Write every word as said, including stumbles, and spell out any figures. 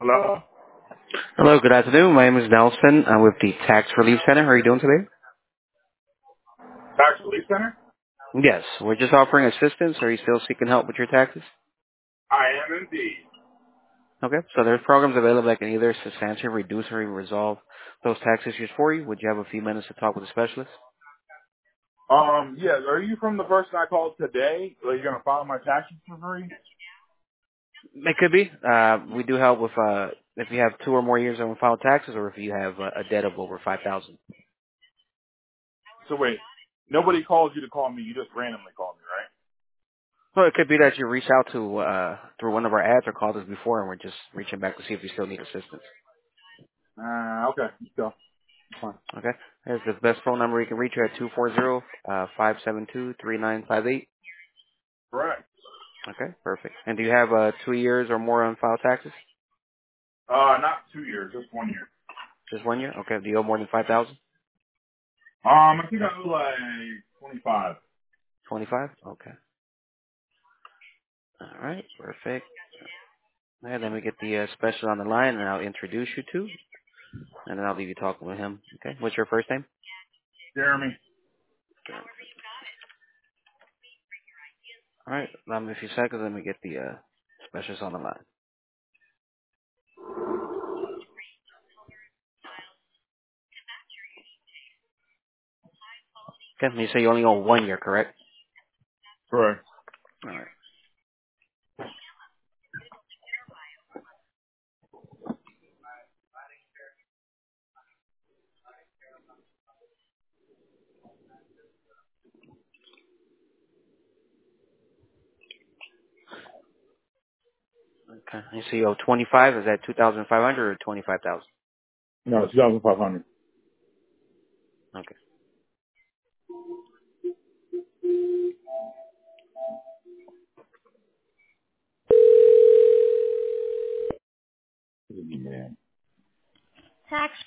Hello? Hello, good afternoon. My name is Nelson. I'm with the Tax Relief Center. How are you doing today? Tax Relief Center? Yes, we're just offering assistance. Are you still seeking help with your taxes? I am indeed. Okay, so there's programs available that can either substantially reduce or even resolve those tax issues for you. Would you have a few minutes to talk with a specialist? Um, yes, are you from the person I called today? Are you going to file my taxes for free? It could be. Uh, we do help with uh, if you have two or more years on filed taxes, or if you have a, a debt of over five thousand. So wait, nobody called you to call me. You just randomly called me, Well, it could be that you reached out to uh, through one of our ads or called us before, and we're just reaching back to see if you still need assistance. right? Uh, okay. Let's go. Fine. Okay. Here's the best phone number you can reach you at two four zero, five seven two, three nine five eight. Correct. Okay, perfect. And do you have uh, two years or more on file taxes? Uh, not two years, just one year. Just one year? Okay. Do you owe more than five thousand? Um, I think I owe like twenty-five. twenty-five? Okay. All right, perfect. All right, then we get the uh, special on the line, and I'll introduce you to, and then I'll leave you talking with him. Okay. What's your first name? Jeremy. All right. Allow me a few seconds, let me get the uh, specials on the line. Okay. You say you only owe one year, correct? Correct. All right. Okay. You say you owe twenty-five. Is that two thousand five hundred or twenty-five thousand? No, two thousand five hundred. Okay. Man. Tax